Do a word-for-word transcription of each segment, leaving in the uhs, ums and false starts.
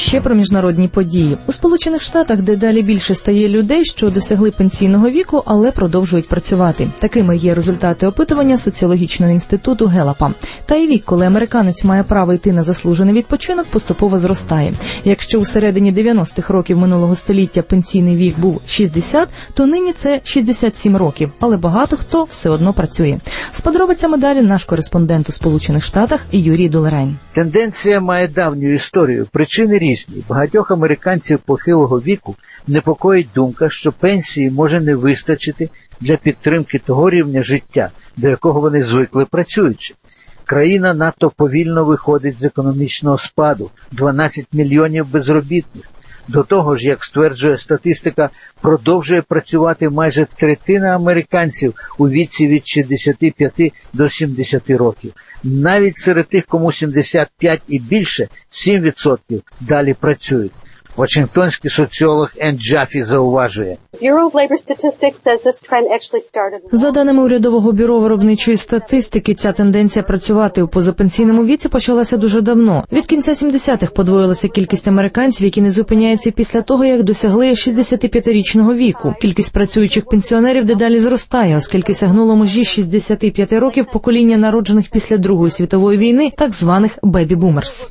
ще про міжнародні події. У Сполучених Штатах дедалі більше стає людей, що досягли пенсійного віку, але продовжують працювати. Такими є результати опитування соціологічного інституту Геллапа. Та й вік, коли американець має право йти на заслужений відпочинок, поступово зростає. Якщо у середині дев'яностих років минулого століття пенсійний вік був шістдесят, то нині це шістдесят сім років, але багато хто все одно працює. З подробицями далі наш кореспондент у Сполучених Штатах Юрій Долерайн. Тенденція має давню історію. Причини різні. Багатьох американців похилого віку непокоїть думка, що пенсії може не вистачити для підтримки того рівня життя, до якого вони звикли працюючи. Країна надто повільно виходить з економічного спаду, дванадцять мільйонів безробітних. До того ж, як стверджує статистика, продовжує працювати майже третина американців у віці від шістдесят п'ять до сімдесят років. Навіть серед тих, кому сімдесят п'ять і більше, сім відсотків далі працюють. Вашингтонський соціолог Енн Джаффі зауважує. За даними урядового бюро виробничої статистики, ця тенденція працювати у позапенсійному віці почалася дуже давно. Від кінця сімдесятих подвоїлася кількість американців, які не зупиняються після того, як досягли шістдесятип'ятирічного віку. Кількість працюючих пенсіонерів дедалі зростає, оскільки сягнуло межі шістдесят п'ять років покоління народжених після Другої світової війни, так званих бебі-бумерс.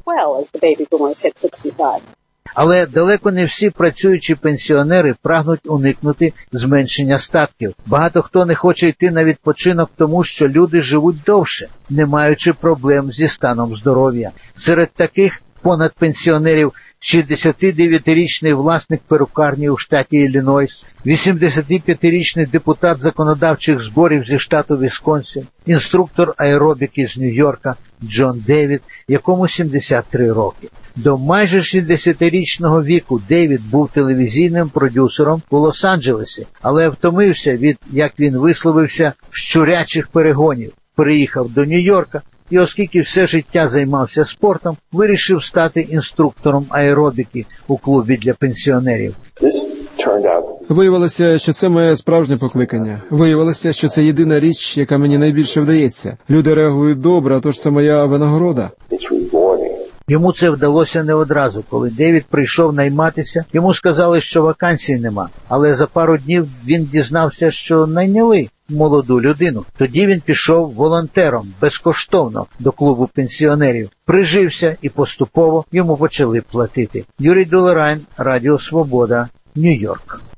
Але далеко не всі працюючі пенсіонери прагнуть уникнути зменшення статків. Багато хто не хоче йти на відпочинок тому, що люди живуть довше, не маючи проблем зі станом здоров'я. Серед таких понад пенсіонерів шістдесятидев'ятирічний власник перукарні у штаті Іллінойс, вісімдесятип'ятирічний депутат законодавчих зборів зі штату Вісконсин, інструктор аеробіки з Нью-Йорка Джон Девід, якому сімдесят три роки. До майже шістдесятирічного віку Девід був телевізійним продюсером у Лос-Анджелесі, але втомився від, як він висловився, щурячих перегонів. Приїхав до Нью-Йорка і, оскільки все життя займався спортом, вирішив стати інструктором аеробіки у клубі для пенсіонерів. Виявилося, що це моє справжнє покликання. Виявилося, що це єдина річ, яка мені найбільше вдається. Люди реагують добре, а тож це моя винагорода. Йому це вдалося не одразу. Коли Девід прийшов найматися, йому сказали, що вакансій нема. Але за пару днів він дізнався, що найняли молоду людину. Тоді він пішов волонтером, безкоштовно, до клубу пенсіонерів. Прижився і поступово йому почали платити. Юрій Долерайн, Радіо Свобода, Нью-Йорк.